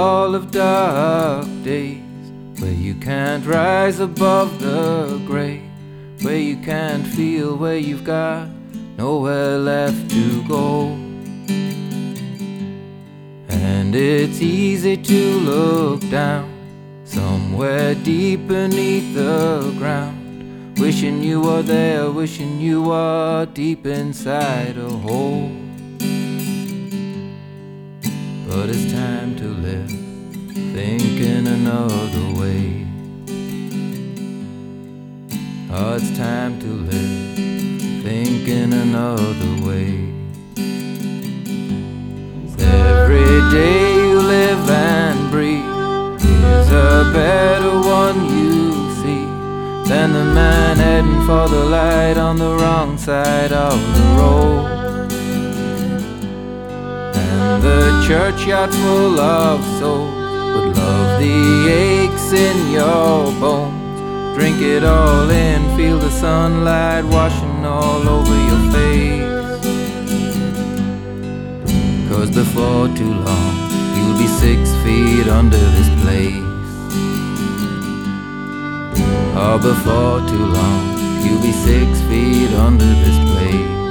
all of dark days, where you can't rise above the grave, where you can't feel, where you've got nowhere left to go. And it's easy to look down somewhere deep beneath the ground, wishing you were there, wishing you were deep inside a hole. But it's time to live, thinking another way. Oh, it's time to live, thinking another way. Every day you live and breathe is a better one you see than the man heading for the light on the wrong side of the road. And the churchyard's full of souls would love the aches in your bones. Drink it all in, feel the sunlight washing all over your face. 'Cause before too long you'll be 6 feet under this place. Oh, before too long you'll be 6 feet under this place.